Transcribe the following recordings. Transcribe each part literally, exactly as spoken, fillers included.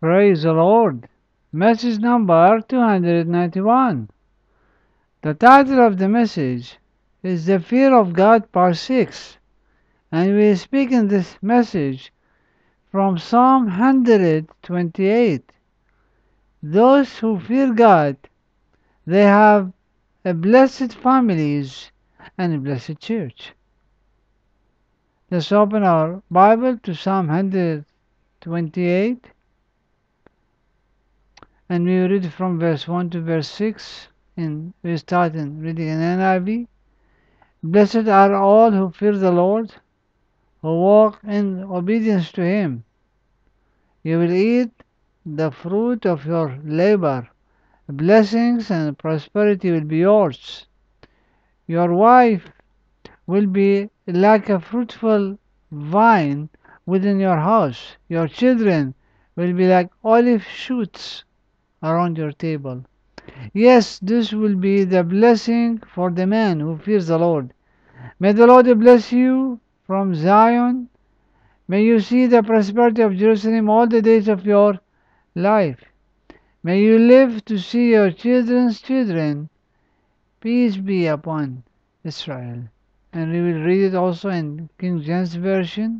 Praise the Lord. Message number two hundred ninety-one. The title of the message is The Fear of God Part six, and we speak in this message from Psalm one hundred twenty-eight. Those who fear God, they have a blessed families and a blessed church. Let's open our Bible to Psalm one hundred twenty-eight, and we read from verse one to verse six. And we start in reading in N I V. Blessed are all who fear the Lord, who walk in obedience to Him. You will eat the fruit of your labor. Blessings and prosperity will be yours. Your wife will be like a fruitful vine within your house. Your children will be like olive shoots around your table. Yes, this will be the blessing for the man who fears the Lord. May the Lord bless you from Zion. May you see the prosperity of Jerusalem all the days of your life. May you live to see your children's children. Peace be upon Israel. And we will read it also in King James Version.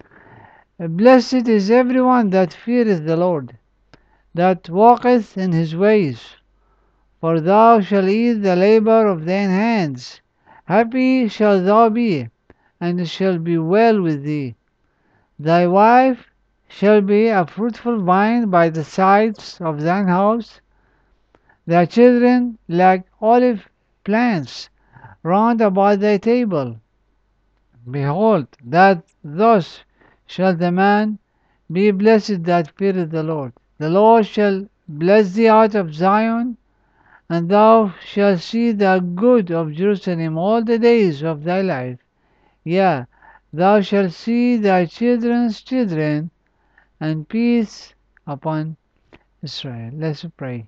Blessed is everyone that feareth the Lord, that walketh in his ways. For thou shalt eat the labor of thine hands. Happy shalt thou be, and it shall be well with thee. Thy wife shall be a fruitful vine by the sides of thine house, thy children like olive plants round about thy table. Behold, that thus shall the man be blessed that feareth the Lord. The Lord shall bless thee out of Zion, and thou shalt see the good of Jerusalem all the days of thy life. Yea, thou shalt see thy children's children, and peace upon Israel. Let's pray.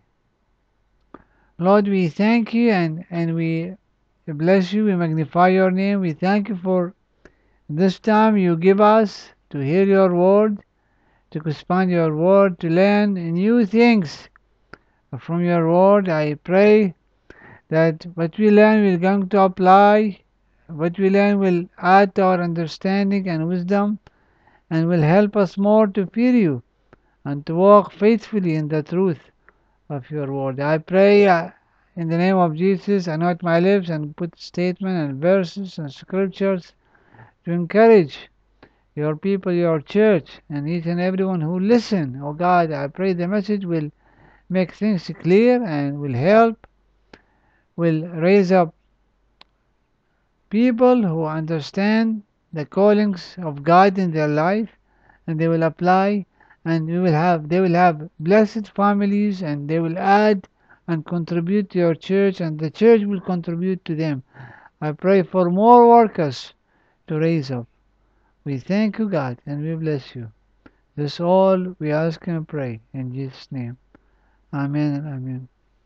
Lord, we thank you and, and we bless you. We magnify your name. We thank you for this time you give us to hear your word, to expand your word, to learn new things from your word. I pray that what we learn we're going to apply. What we learn will add to our understanding and wisdom, and will help us more to fear you and to walk faithfully in the truth of your word. I pray uh, in the name of Jesus, anoint my lips and put statements and verses and scriptures to encourage your people, your church, and each and everyone who listen. Oh God, I pray the message will make things clear and will help, will raise up people who understand the callings of God in their life, and they will apply, and we will have they will have blessed families, and they will add and contribute to your church, and the church will contribute to them. I pray for more workers to raise up. We thank you, God, and we bless you. This all we ask and pray in Jesus' name. Amen and amen.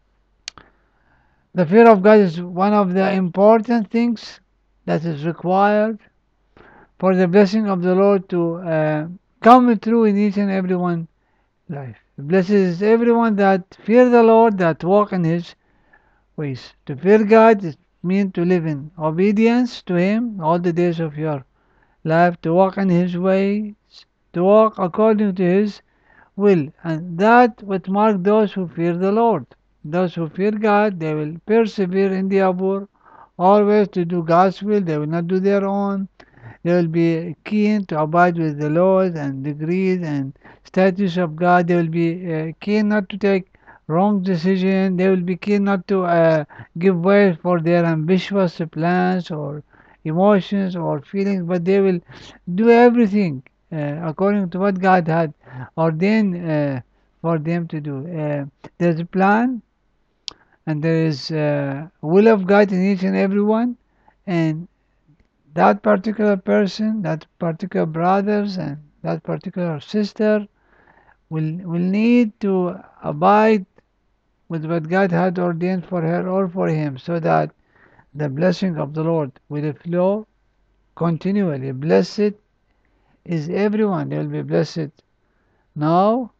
The fear of God is one of the important things that is required for the blessing of the Lord to uh, come true in each and every one life. Blessed is everyone that fear the Lord, that walk in His ways. To fear God means to live in obedience to Him all the days of your life, to walk in His ways, to walk according to His will, and that what mark those who fear the Lord. Those who fear God, they will persevere in the abur, always to do God's will. They will not do their own. They will be keen to abide with the laws and decrees and statutes of God. They will be uh, keen not to take wrong decision. They will be keen not to uh, give way for their ambitious plans or emotions or feelings, but they will do everything uh, according to what God had ordained uh, for them to do. Uh, there's a plan, and there is uh, will of God in each and every one, and that particular person, that particular brothers and that particular sister will will need to abide with what God had ordained for her or for him, so that the blessing of the Lord will flow continually. Blessed is everyone. They will be blessed now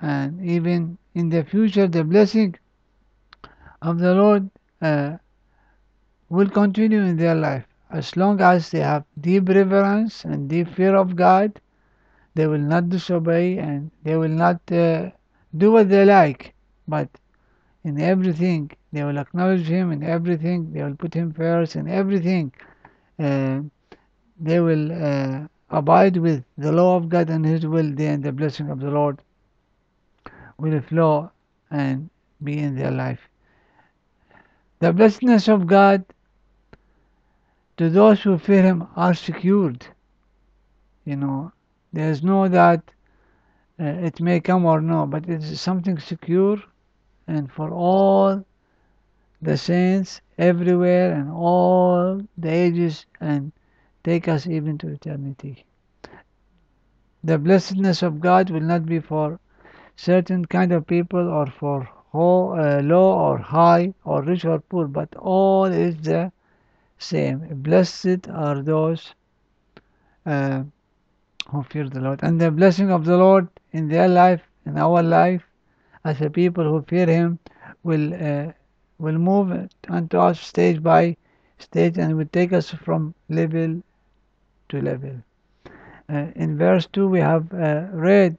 and even in the future the blessing of the Lord uh, will continue in their life. As long as they have deep reverence and deep fear of God, they will not disobey and they will not uh, do what they like, but in everything they will acknowledge Him, in everything they will put Him first, in everything uh, they will uh, abide with the law of God and His will, then the blessing of the Lord will flow and be in their life. The blessedness of God to those who fear Him are secured. You know, there is no that uh, it may come or no, but it is something secure and for all the saints everywhere and all the ages and take us even to eternity. The blessedness of God will not be for certain kind of people or for ho- uh, low or high or rich or poor, but all is the same. Blessed are those uh, who fear the Lord. And the blessing of the Lord in their life, in our life, as a people who fear Him, will uh, will move onto us stage by stage and will take us from level to level. Uh, in verse two we have uh, read,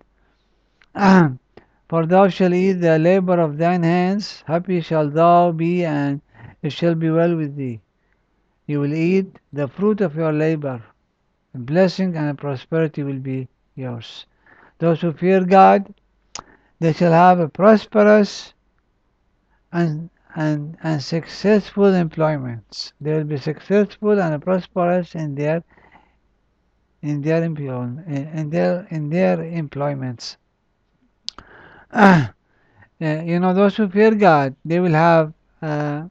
For thou shalt eat the labor of thine hands, happy shalt thou be, and it shall be well with thee. You will eat the fruit of your labor. A blessing and a prosperity will be yours. Those who fear God, they shall have a prosperous and and and successful employments. They will be successful and prosperous in their in their employ in their in their employments. Uh, you know, those who fear God, they will have uh,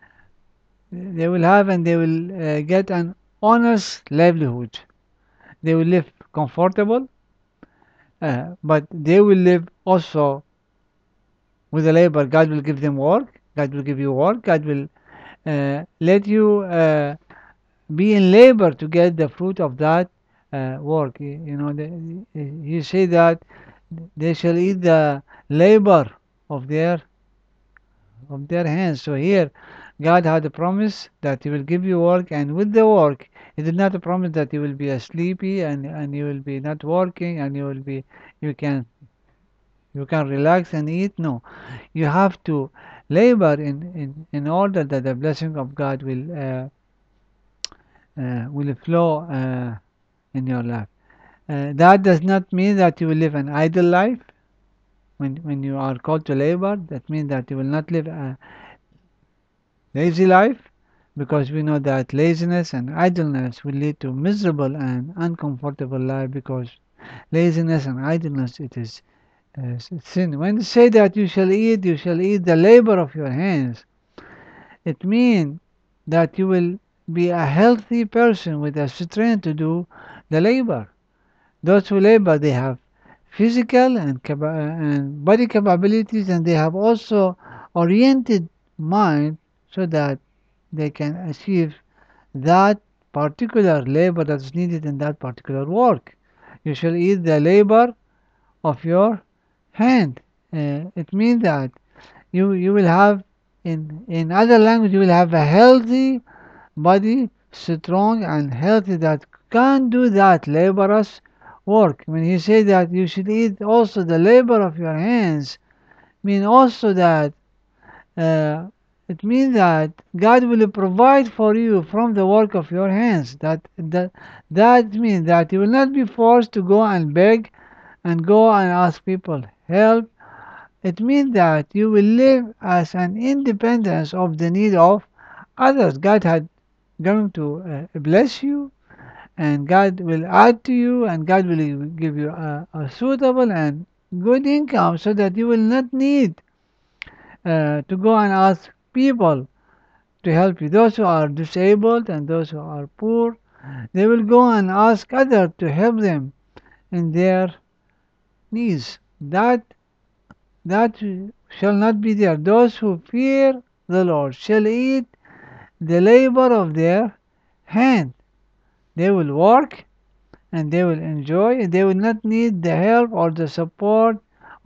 they will have and they will uh, get an honest livelihood. They will live comfortable, uh, but they will live also with the labor. God will give them work. God will give you work. God will uh, let you uh, be in labor to get the fruit of that uh, work. You, you know, the, you say that they shall eat the labor of their of their hands. So here, God had a promise that He will give you work, and with the work, He did not promise that you will be a sleepy and and you will be not working and you will be you can you can relax and eat. No, you have to labor in in in order that the blessing of God will uh, uh, will flow uh, in your life. Uh, that does not mean that you will live an idle life. When when you are called to labor, that means that you will not live a lazy life, because we know that laziness and idleness will lead to miserable and uncomfortable life, because laziness and idleness it is uh, sin. When you say that you shall eat, you shall eat the labor of your hands, it means that you will be a healthy person with a strength to do the labor. Those who labor, they have physical and, capa- and body capabilities, and they have also oriented mind so that they can achieve that particular labor that is needed in that particular work. You shall eat the labor of your hand. Uh, it means that you you will have in in other language you will have a healthy body, strong and healthy, that can do that laborious work. When he says that you should eat also the labor of your hands, mean also that uh, it means that God will provide for you from the work of your hands. That that that means that you will not be forced to go and beg and go and ask people help. It means that you will live as an independence of the need of others. God had going to uh, bless you, and God will add to you, and God will give you a, a suitable and good income, so that you will not need uh, to go and ask people to help you. Those who are disabled and those who are poor, they will go and ask others to help them in their needs. That that shall not be there. Those who fear the Lord shall eat the labor of their hand. They will work and they will enjoy. They will not need the help or the support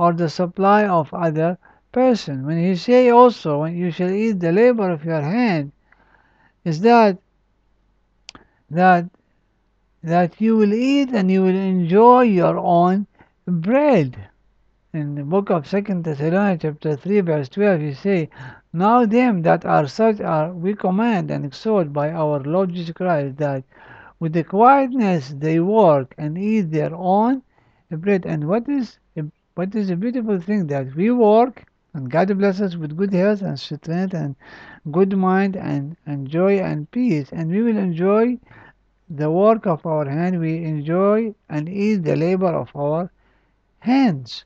or the supply of other person. When he say also, when you shall eat the labor of your hand, is that that that you will eat and you will enjoy your own bread. In the book of Second Thessalonians chapter three verse twelve, you say, now them that are such are we command and exhort by our Lord Jesus Christ, that with the quietness they work and eat their own bread. And what is what is a beautiful thing, that we work and God bless us with good health and strength and good mind and, and joy and peace, and we will enjoy the work of our hand. We enjoy and eat the labor of our hands.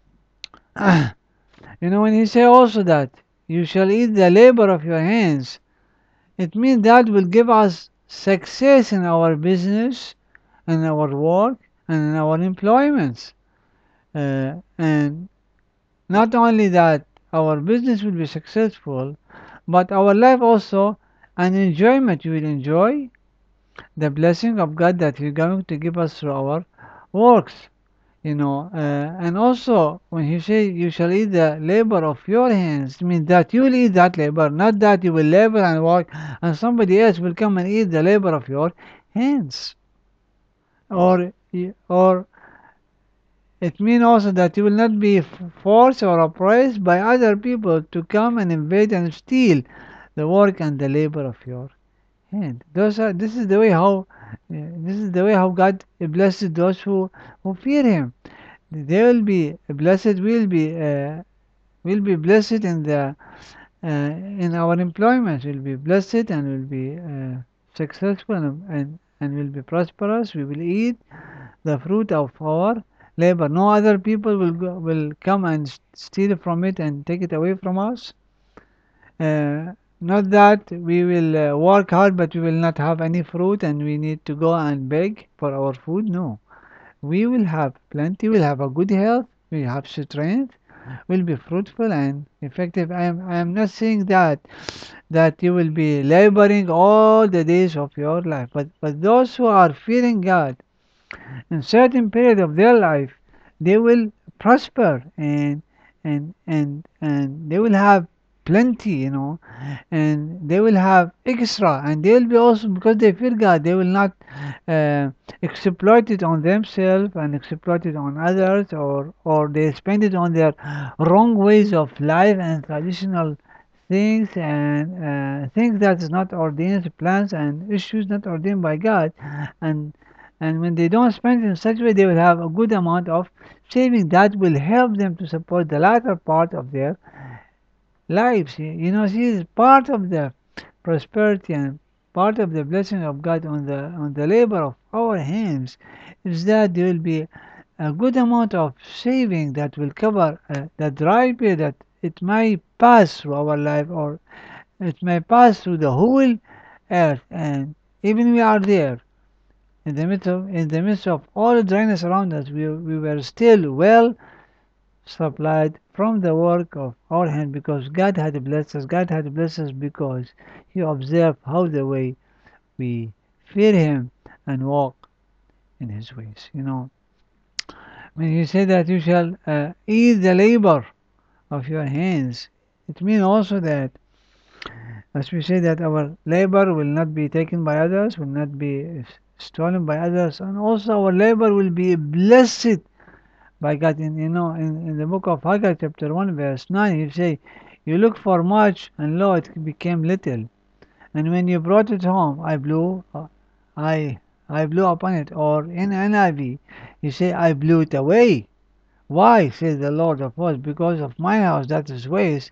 You know, when he say also that you shall eat the labor of your hands, it means that will give us success in our business and our work and in our employments. Uh, and not only that our business will be successful, but our life also an enjoyment. You will enjoy the blessing of God that He's going to give us through our works. You know, uh, and also when He say you shall eat the labor of your hands, it means that you will eat that labor, not that you will labor and work and somebody else will come and eat the labor of your hands. Or, or it means also that you will not be forced or oppressed by other people to come and invade and steal the work and the labor of your hand. Those are, this is the way how uh, this is the way how God blesses those who, who fear Him. They will be blessed. Will be uh, will be blessed in the uh, in our employment. Will be blessed and will be uh, successful and, and and will be prosperous. We will eat the fruit of our labor. No other people will go, will come and steal from it and take it away from us. Uh, not that we will uh, work hard, but we will not have any fruit and we need to go and beg for our food. No, we will have plenty. We'll have a good health. We have strength. Will be fruitful and effective. I am I am not saying that that you will be laboring all the days of your life, but but those who are fearing God in certain period of their life, they will prosper and and and and they will have plenty, you know, and they will have extra, and they will be also, because they fear God, they will not uh, exploit it on themselves and exploit it on others, or or they spend it on their wrong ways of life and traditional things and uh, things that is not ordained, plans and issues not ordained by God. and and when they don't spend in such a way, they will have a good amount of saving that will help them to support the latter part of their lives. You know, this is part of the prosperity and part of the blessing of God on the on the labor of our hands, is that there will be a good amount of saving that will cover uh, the dry period that it may pass through our life, or it may pass through the whole earth, and even we are there in the midst of in the midst of all the dryness around us, we, we were still well supplied from the work of our hand, because God had blessed us. God had blessed us because He observed how the way we fear Him and walk in His ways. You know, when He said that you shall uh, eat the labor of your hands, it means also that, as we say, that our labor will not be taken by others, will not be stolen by others, and also our labor will be blessed by God. In, you know, in, in the book of Haggai chapter one verse nine, you say, you look for much, and lo, it became little. And when you brought it home, I blew, uh, I, I blew upon it. Or in N I V, you say, I blew it away. Why, says the Lord of hosts? Because of my house that is waste,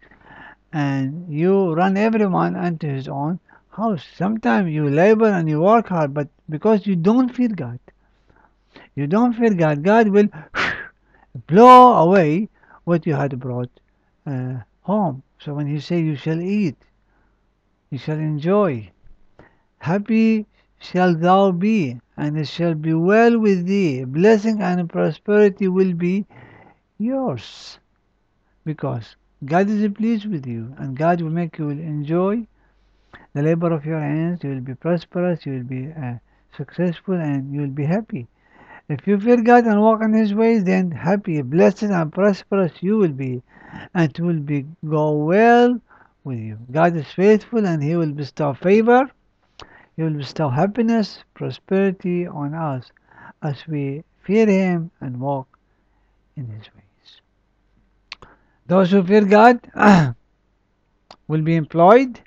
and you run everyone unto his own house. Sometimes you labor and you work hard, but because you don't fear God, you don't fear God, God will blow away what you had brought uh, home. So when He say, you shall eat, you shall enjoy, happy shall thou be, and it shall be well with thee, blessing and prosperity will be yours, because God is pleased with you, and God will make you enjoy the labor of your hands. You will be prosperous, you will be uh, successful, and you will be happy. If you fear God and walk in His ways, then happy, blessed, and prosperous you will be, and it will be go well with you. God is faithful, and He will bestow favor. He will bestow happiness, prosperity on us as we fear Him and walk in His ways. Those who fear God will be employed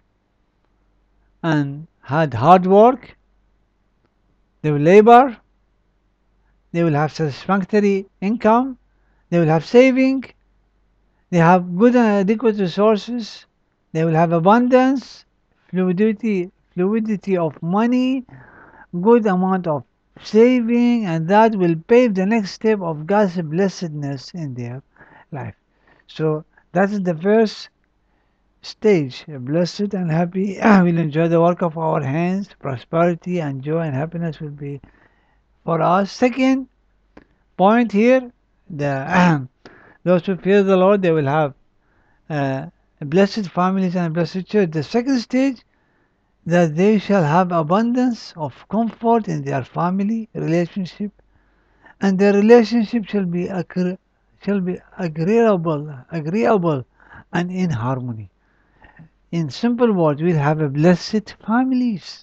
and had hard work. They will labor. They will have satisfactory income. They will have saving. They have good and adequate resources. They will have abundance, fluidity, fluidity of money, good amount of saving, and that will pave the next step of God's blessedness in their life. So that is the first stage. Blessed and happy will enjoy the work of our hands. Prosperity and joy and happiness will be for us. Second point here, the those who fear the Lord, they will have uh, blessed families and blessed church. The second stage, that they shall have abundance of comfort in their family relationship, and their relationship shall be agree- shall be agreeable, agreeable, and in harmony. In simple words, we'll have a blessed families.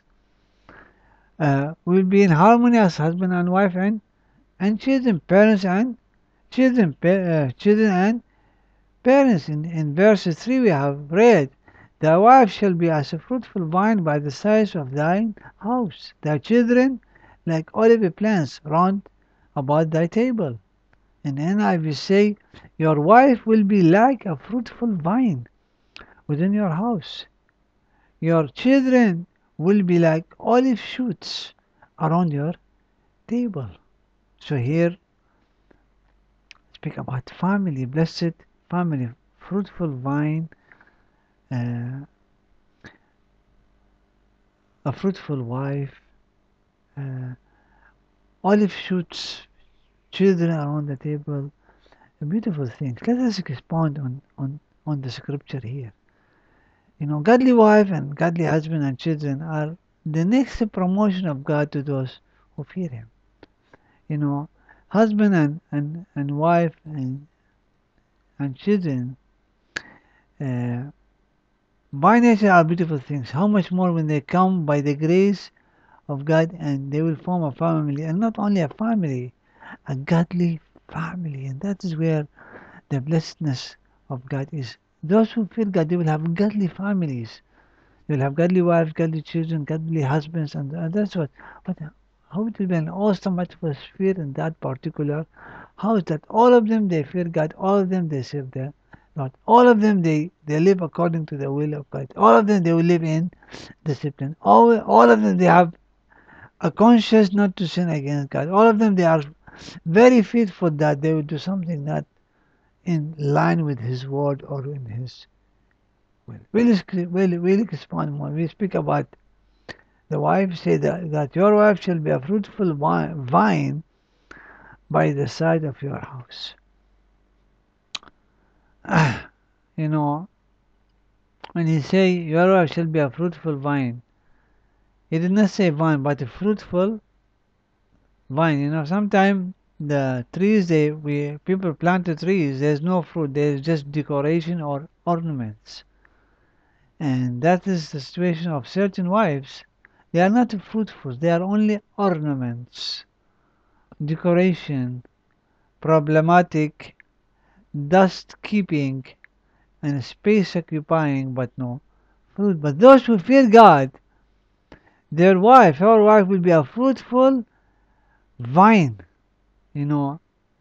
Uh, we'll be in harmony as husband and wife and and children, parents and children, pa- uh, children and parents. In in verse three we have read, "Thy wife shall be as a fruitful vine by the sides of thine house; thy children like olive plants round about thy table." In N I V say, "Your wife will be like a fruitful vine within your house. Your children will be like olive shoots around your table." So here speak about family, blessed family, fruitful vine, uh, a fruitful wife, uh, olive shoots, children around the table, beautiful things. Let us expound on, on, on the scripture here. You know, godly wife and godly husband and children are the next promotion of God to those who fear Him. You know, husband and, and, and wife and, and children uh, by nature are beautiful things. How much more when they come by the grace of God and they will form a family, and not only a family, a godly family. And that is where the blessedness of God is. Those who fear God, they will have godly families. They will have godly wives, godly children, godly husbands, and, and that's what. But how it will be an awesome atmosphere in that particular house, that all of them they fear God, all of them they serve the Lord, all of them they, they live according to the will of God, all of them they will live in discipline, all, all of them they have a conscience not to sin against God, all of them they are very faithful that they will do something not in line with His word or in His will. We'll, we'll, we'll expand more. We speak about the wife, say that, that your wife shall be a fruitful vine by the side of your house. You know, when he say your wife shall be a fruitful vine, he did not say vine, but a fruitful vine. You know, sometimes the trees they we people plant the trees, there's no fruit, there's just decoration or ornaments. And that is the situation of certain wives. They are not fruitful, they are only ornaments, decoration, problematic, dust keeping, and space occupying, but no fruit. But those who fear God, their wife, her wife will be a fruitful vine, you know,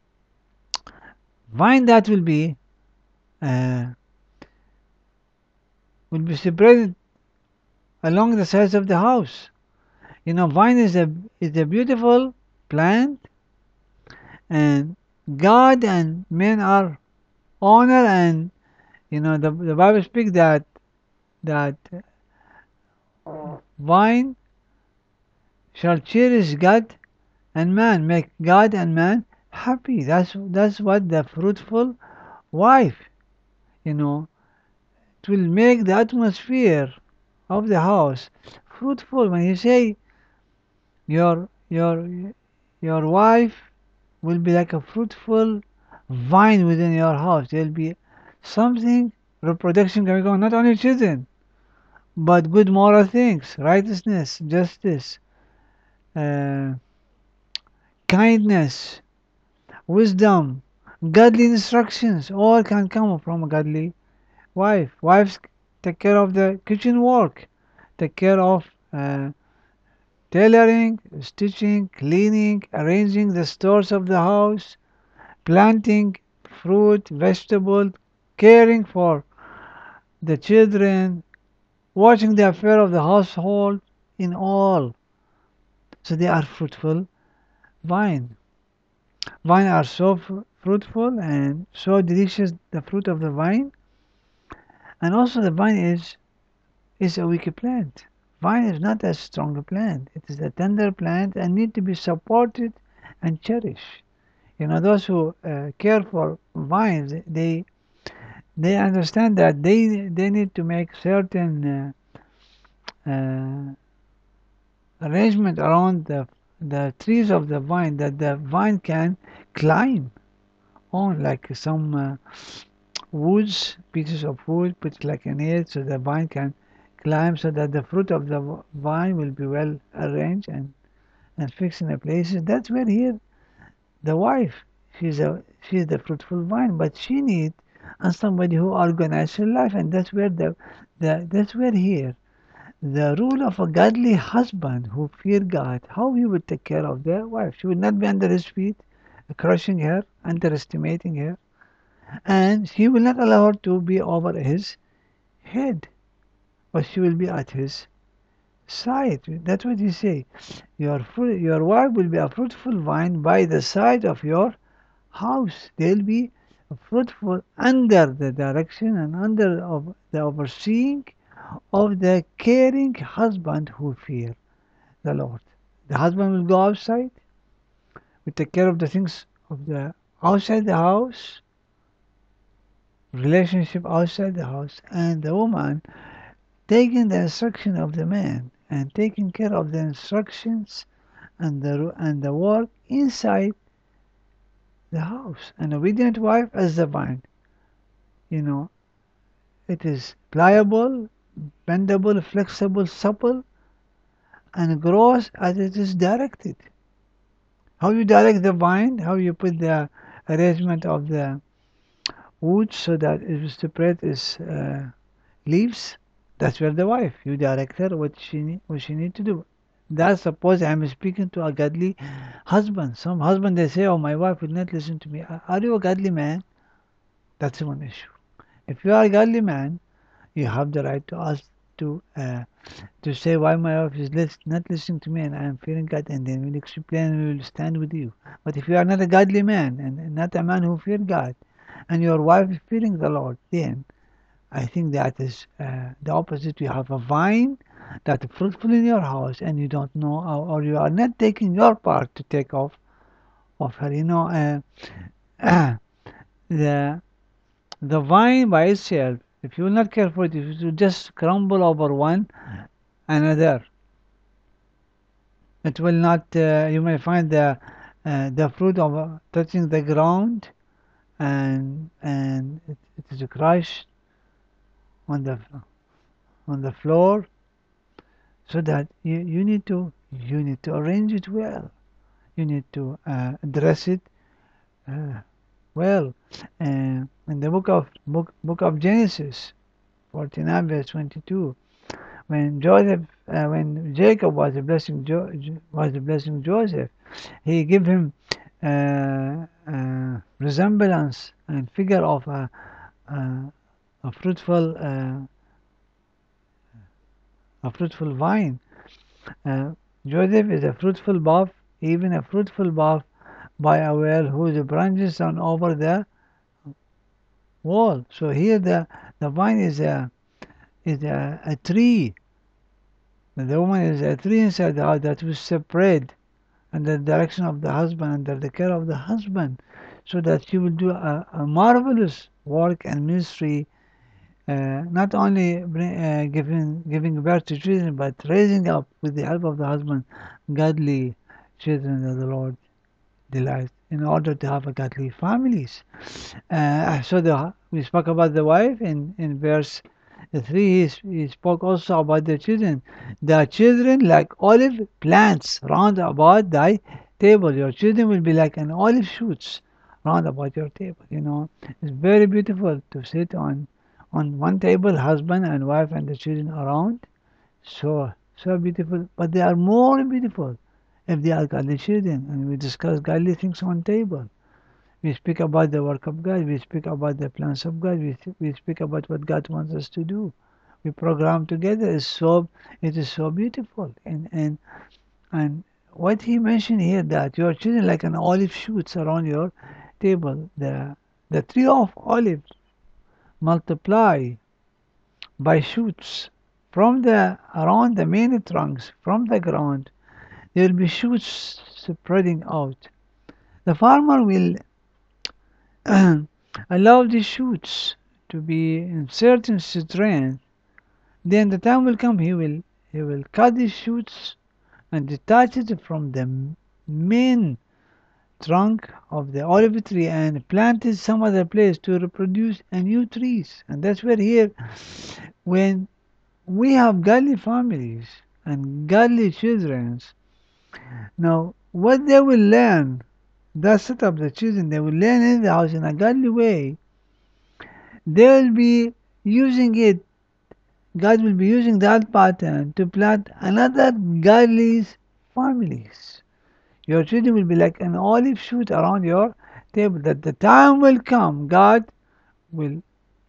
vine that will be uh, will be spread along the sides of the house. You know, vine is a is a beautiful plant, and God and men are honor, and you know the the Bible speaks that that vine shall cherish God and man, make God and man happy. That's that's what the fruitful wife, you know, it will make the atmosphere of the house fruitful. When you say your your your wife will be like a fruitful vine within your house. There'll be something, reproduction going on, not only children, but good moral things, righteousness, justice, uh, kindness, wisdom, godly instructions, all can come from a godly wife. Wives take care of the kitchen work, take care of uh, tailoring, stitching, cleaning, arranging the stores of the house, planting fruit, vegetable, caring for the children, watching the affair of the household in all. So they are fruitful vine. Vine are so fr- fruitful and so delicious, the fruit of the vine. And also the vine is is a weak plant. Vine is not a strong plant. It is a tender plant and need to be supported and cherished. You know, those who uh, care for vines, they they understand that they they need to make certain uh, uh, arrangement around the the trees of the vine that the vine can climb on, like some uh, woods, pieces of wood, put like an edge so the vine can climb, so that the fruit of the vine will be well arranged and and fixed in a place. That's where here the wife, she's a she's the fruitful vine, but she need and somebody who organizes her life, and that's where the the that's where here the rule of a godly husband who fear God, how he would take care of their wife. She would not be under his feet, crushing her, underestimating her, and he will not allow her to be over his head, but she will be at his side. That's what he say. Your fruit, your wife will be a fruitful vine by the side of your house. They'll be fruitful under the direction and under of the overseeing of the caring husband who fear the Lord. The husband will go outside, will take care of the things of the outside the house, relationship outside the house, and the woman taking the instruction of the man and taking care of the instructions and the and the work inside the house. An obedient wife as the vine, you know, it is pliable, bendable, flexible, supple, and grows as it is directed. How you direct the vine, how you put the arrangement of the wood so that it will spread its uh, leaves. That's where the wife, you direct her what she need, what she need to do. That's suppose I'm speaking to a godly husband. Some husband they say, "Oh, my wife will not listen to me." Are you a godly man? That's one issue. If you are a godly man, you have the right to ask to uh, to say why my wife is lis- not listening to me and I am fearing God, and then we'll explain and we will stand with you. But if you are not a godly man and not a man who fear God, and your wife is fearing the Lord, then I think that is uh, the opposite. You have a vine that is fruitful in your house, and you don't know, or, or you are not taking your part to take off of her. You know, uh, the the vine by itself, if you will not care for it, if it will just crumble over one another, it will not. Uh, you may find the uh, the fruit of uh, touching the ground, and and it, it is crushed on the on the floor, so that you, you need to you need to arrange it well. You need to uh, dress it uh, well. Uh, in the book of book book of Genesis, forty-nine verse twenty-two, when Joseph, uh, when Jacob was blessing jo- was blessing Joseph, he gave him uh, uh, resemblance and figure of a, a, a fruitful uh, a fruitful vine. Uh, Joseph is a fruitful bough, even a fruitful bough by a well whose branches run over the wall. So here the the vine is a is a, a tree. The woman is a tree inside the house that will spread under the direction of the husband, under the care of the husband, so that she will do a, a marvelous work and ministry, uh, not only bring, uh, giving giving birth to children, but raising up with the help of the husband godly children that the Lord delight in order to have a godly families. Uh, so the, we spoke about the wife in, in verse three. He, he spoke also about the children. The children like olive plants round about thy table. Your children will be like an olive shoots round about your table. You know, it's very beautiful to sit on on one table, husband and wife and the children around. So so beautiful, but they are more beautiful if they are godly children, and we discuss godly things on table. We speak about the work of God. We speak about the plans of God. We, we speak about what God wants us to do. We program together. It's so it is so beautiful. And and and what he mentioned here, that your children like an olive shoots around your table. The the tree of olives multiply by shoots from the around the main trunks from the ground. There will be shoots spreading out. The farmer will allow these shoots to be in certain strength. Then the time will come, he will he will cut these shoots and detach it from the main trunk of the olive tree and plant it some other place to reproduce a new trees. And that's where here, when we have godly families and godly children, now what they will learn, that set up the children, they will learn in the house in a godly way. They will be using it. God will be using that pattern to plant another godly families. Your children will be like an olive shoot around your table. That the time will come, God will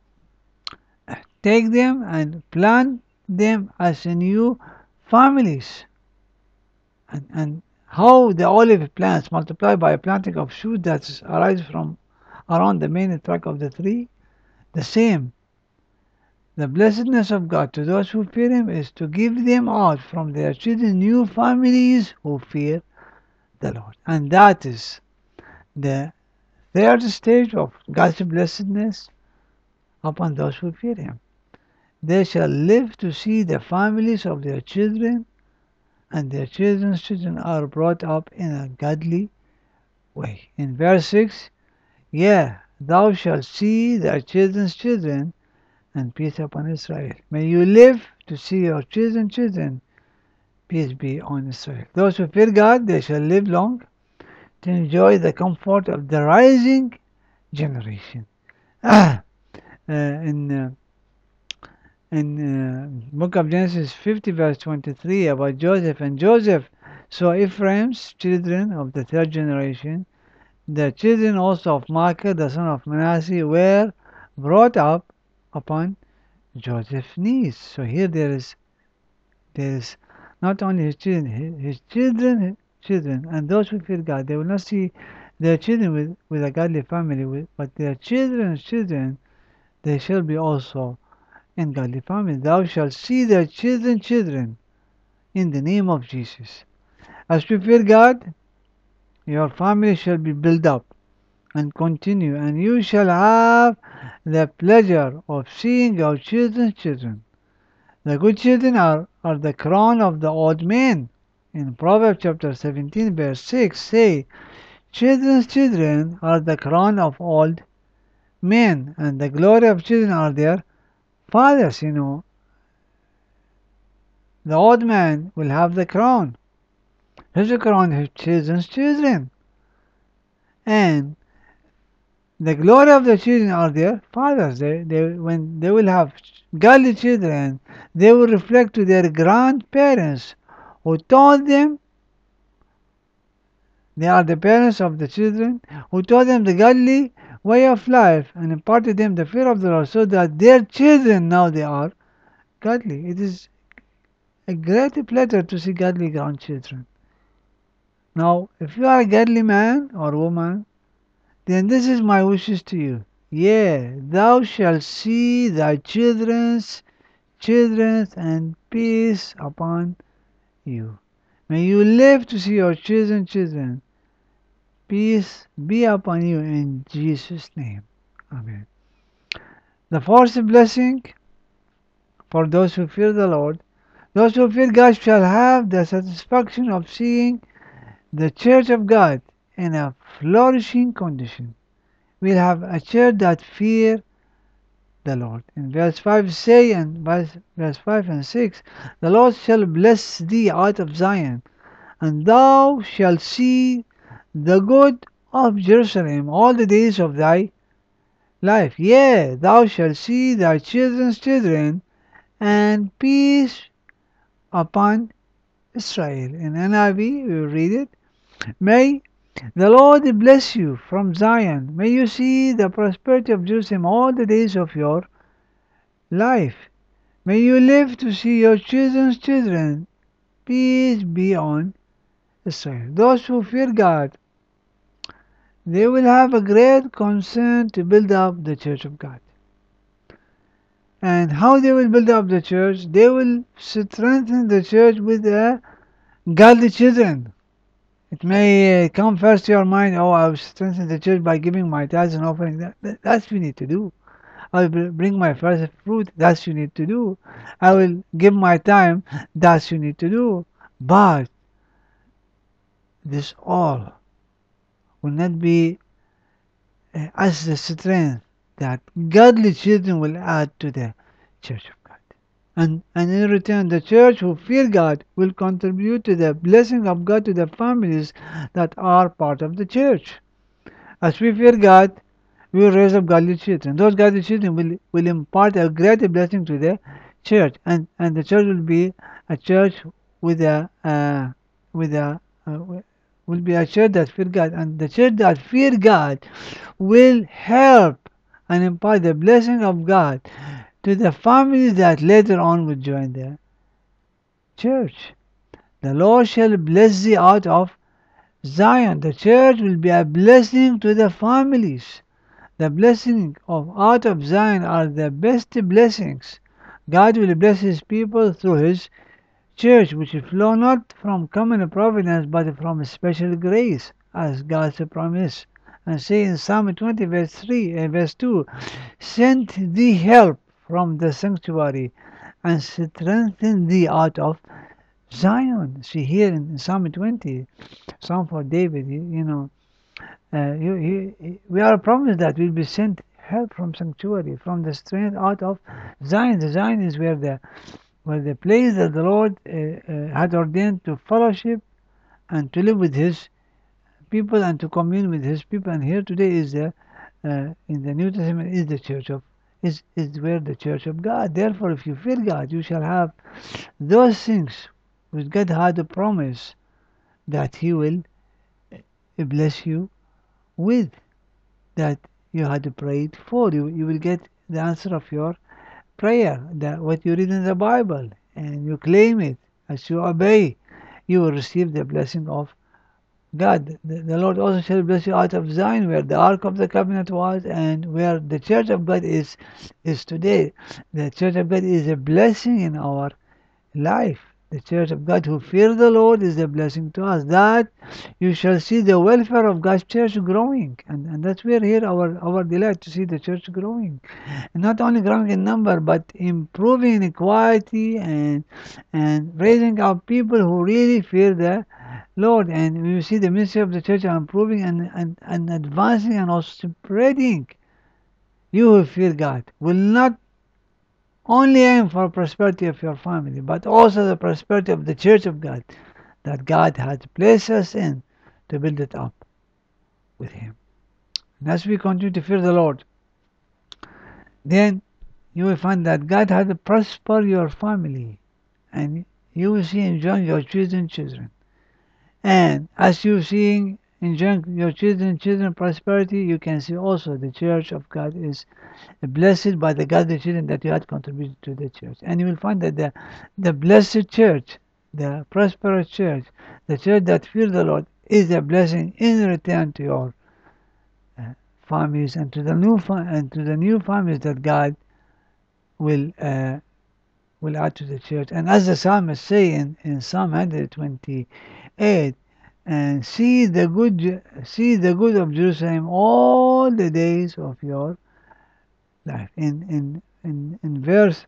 take them and plant them as a new families. And, and how the olive plants multiply by a planting of shoot that arise from around the main trunk of the tree, the same. The blessedness of God to those who fear Him is to give them out from their children new families who fear the Lord. And that is the third stage of God's blessedness upon those who fear Him. They shall live to see the families of their children, and their children's children are brought up in a godly way. In verse six, yeah, thou shalt see thy children's children, and peace upon Israel. May you live to see your children's children. Peace be on Israel. Those who fear God, they shall live long to enjoy the comfort of the rising generation. Ah, uh, in uh, in uh, book of Genesis fifty verse twenty-three about Joseph and Joseph saw Ephraim's children of the third generation. The children also of Micah the son of Manasseh were brought up upon Joseph's knees. So here there is there is not only his children, his, his children, children, and those who fear God. They will not see their children with, with a godly family, with, but their children's children, they shall be also in godly family. Thou shalt see their children, children, in the name of Jesus. As we fear God, your family shall be built up and continue, and you shall have the pleasure of seeing your children's children. The good children are, are the crown of the old men. In Proverbs chapter seventeen verse six say, children's children are the crown of old men, and the glory of children are their fathers. You know, the old man will have the crown. His crown his children's children. And the glory of the children are their fathers. They, they, when they will have godly children, they will reflect to their grandparents who taught them, they are the parents of the children, who taught them the godly way of life and imparted them the fear of the Lord, so that their children now they are godly. It is a great pleasure to see godly grandchildren. Now, if you are a godly man or woman, then this is my wishes to you. Yea, thou shalt see thy children's children, and peace upon you. May you live to see your children's children. Peace be upon you in Jesus' name. Amen. The fourth blessing for those who fear the Lord, those who fear God shall have the satisfaction of seeing the church of God in a flourishing condition. We'll have a church that fear the Lord. In verse five say, and verse, verse five and six, the Lord shall bless thee out of Zion, and thou shalt see the good of Jerusalem all the days of thy life. Yea, thou shalt see thy children's children, and peace upon Israel. In N I V, we will read it. May the Lord bless you from Zion. May you see the prosperity of Jerusalem all the days of your life. May you live to see your children's children. Peace be on Israel. Those who fear God, they will have a great concern to build up the church of God. And how they will build up the church? They will strengthen the church with the godly children. It may uh, come first to your mind, oh, I will strengthen the church by giving my tithes and offering. That, that, that's what you need to do. I will bring my first fruit. That's what you need to do. I will give my time. That's what you need to do. But this all will not be uh, as the strength that godly children will add to the church of God. And, and in return, the church who fear God will contribute to the blessing of God to the families that are part of the church. As we fear God, we will raise up godly children. Those godly children will, will impart a great blessing to the church, and, and the church will be a church with a uh, with a uh, will be a church that fear God, and the church that fear God will help and impart the blessing of God to the families that later on will join the church. The Lord shall bless thee out of Zion. The church will be a blessing to the families. The blessing of out of Zion are the best blessings. God will bless his people through his church, which will flow not from common providence, but from special grace, as God's promise. And say in Psalm twenty, verse three and verse two, send thee help from the sanctuary, and strengthen thee out of Zion. See here in Psalm twenty, Psalm for David, you, you know, uh, you, you, we are promised that we'll be sent help from sanctuary, from the strength out of Zion. The Zion is where the where the place that the Lord uh, uh, had ordained to fellowship and to live with His people and to commune with His people. And here today is the uh, in the New Testament is the church of is is where the church of God. Therefore, if you fear God, you shall have those things which God had a promise that He will bless you with, that you had prayed for. You, you will get the answer of your prayer, that what you read in the Bible, and you claim it. As you obey, you will receive the blessing of God. The, the Lord also shall bless you out of Zion, where the Ark of the Covenant was, and where the Church of God is is today. The Church of God is a blessing in our life. The church of God who fear the Lord is a blessing to us. That you shall see the welfare of God's church growing. And, and that's where here our, our delight to see the church growing. And not only growing in number, but improving in quality and and raising up people who really fear the Lord. And we see the ministry of the church improving and, and, and advancing and also spreading. You who fear God will not only aim for prosperity of your family, but also the prosperity of the church of God that God has placed us in to build it up with Him. And as we continue to fear the Lord, then you will find that God has prosper your family, and you will see enjoying your children, children. And as you see enjoying your children, children prosperity, you can see also the church of God is blessed by the godly children that you had contributed to the church. And you will find that the, the blessed church, the prosperous church, the church that fears the Lord, is a blessing in return to your uh, families and to the new fa- and to the new families that God will uh, will add to the church. And as the psalmist say in, in Psalm one twenty-eight, and see the good see the good of Jerusalem all the days of your life. In in in, in verse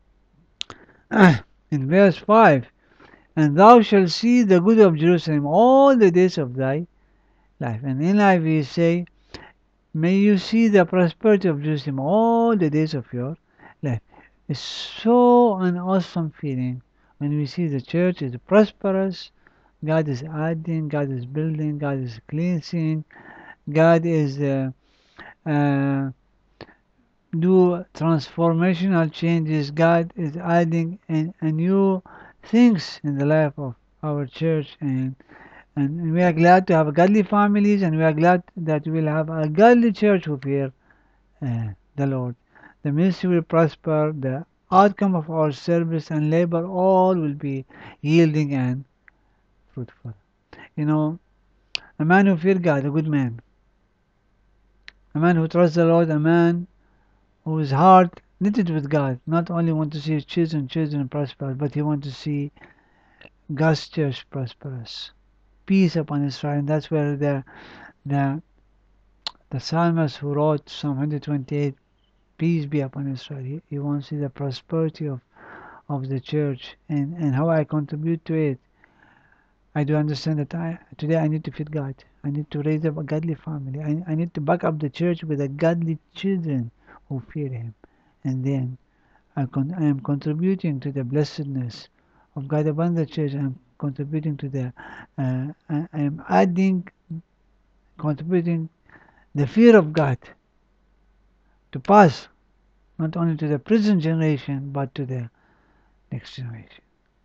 in verse five, and thou shalt see the good of Jerusalem all the days of thy life. And in N I V say, may you see the prosperity of Jerusalem all the days of your life. It's so an awesome feeling when we see the church is prosperous, God is adding, God is building, God is cleansing, God is uh, uh, do transformational changes. God is adding a, a new things in the life of our church, and and we are glad to have godly families, and we are glad that we will have a godly church who fear uh, the Lord. The ministry will prosper. The outcome of our service and labor all will be yielding and fruitful. You know, a man who fears God, a good man, a man who trusts the Lord, a man whose heart knitted with God, not only want to see his children, children prosper, but he want to see God's church prosperous, peace upon Israel. And that's where the the the psalmist who wrote Psalm one twenty-eight, peace be upon Israel. He, he wants to see the prosperity of, of the church, and, and how I contribute to it. I do understand that I, today I need to feed God. I need to raise up a godly family. I, I need to back up the church with a godly children who fear Him. And then I, con- I am contributing to the blessedness of God upon the church. I am contributing to the, uh, I, I am adding, contributing the fear of God to pass not only to the present generation but to the next generation.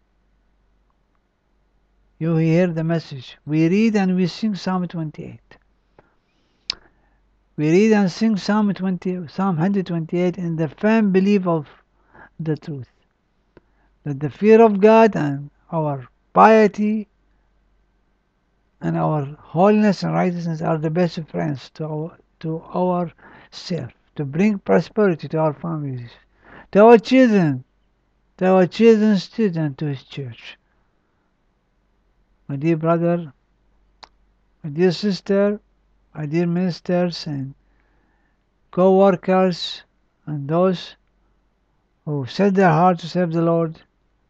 You hear the message. We read and we sing Psalm twenty-eight. We read and sing Psalm twenty, Psalm one twenty-eight in the firm belief of the truth, that the fear of God and our piety and our holiness and righteousness are the best friends to our to our self, to bring prosperity to our families, to our children, to our children's children, to His church. My dear brother, my dear sister, my dear ministers and co-workers, and those who set their heart to serve the Lord,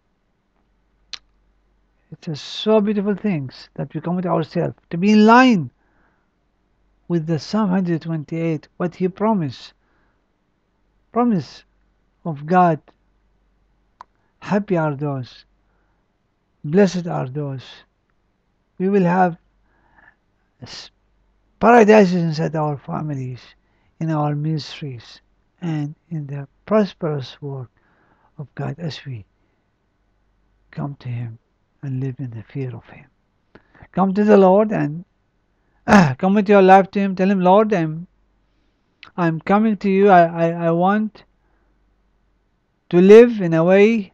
it's a so beautiful things that we commit ourselves to be in line with the Psalm one twenty-eight, what He promised, promise of God. Happy are those, blessed are those. We will have paradises inside our families, in our ministries, and in the prosperous work of God as we come to Him and live in the fear of Him. Come to the Lord and ah, commit your life to Him. Tell Him, Lord, I'm, I'm coming to you. I, I, I want to live in a way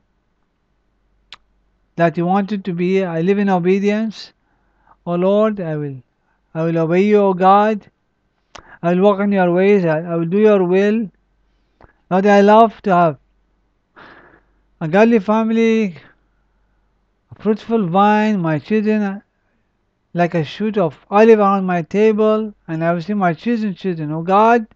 that you want it to be. I live in obedience. Oh Lord, I will I will obey you, O God. I will walk in your ways. I, I will do your will. Lord, I love to have a godly family, a fruitful vine, my children like a shoot of olive around my table, and I will see my children's children. Oh God,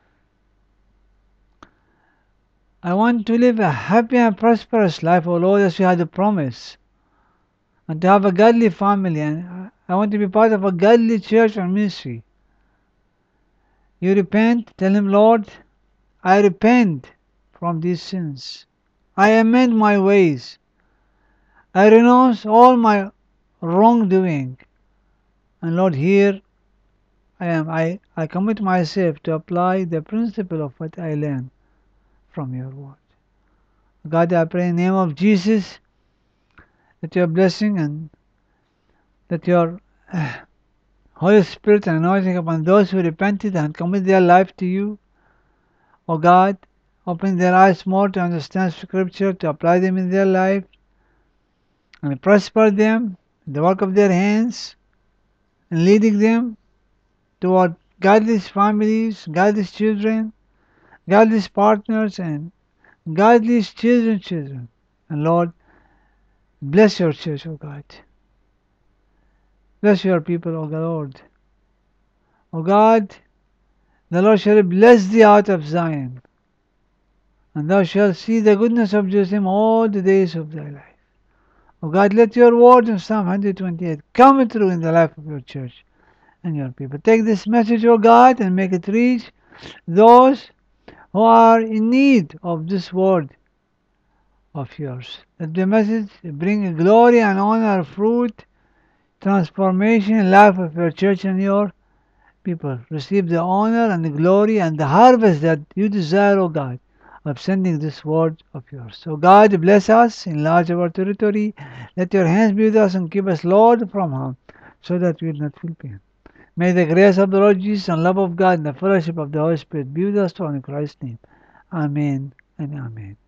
I want to live a happy and prosperous life, O Lord, as you had a promise, and to have a godly family, and I want to be part of a godly church or ministry. You repent, tell Him, Lord, I repent from these sins. I amend my ways. I renounce all my wrongdoing. And Lord, here I am. I, I commit myself to apply the principle of what I learned from your word. God, I pray in the name of Jesus that your blessing and that your uh, Holy Spirit and anointing upon those who repented and commit their life to you. O God, open their eyes more to understand Scripture, to apply them in their life, and prosper them in the work of their hands, and leading them toward godly families, godly children, godly partners, and godly children, children. And Lord, bless your church, O God. Bless your people, O Lord. O God, the Lord shall bless thee out of Zion, and thou shalt see the goodness of Jerusalem all the days of thy life. O God, let your word in Psalm one twenty-eight come true in the life of your church, and your people. Take this message, O God, and make it reach those who are in need of this word of yours. Let the message bring glory and honor, fruit, transformation in life of your church and your people. Receive the honor and the glory and the harvest that you desire, O God, of sending this word of yours. So God bless us, enlarge our territory. Let your hands be with us and keep us, Lord, from harm, so that we will not feel pain. May the grace of the Lord Jesus and love of God and the fellowship of the Holy Spirit be with us all in Christ's name. Amen and amen.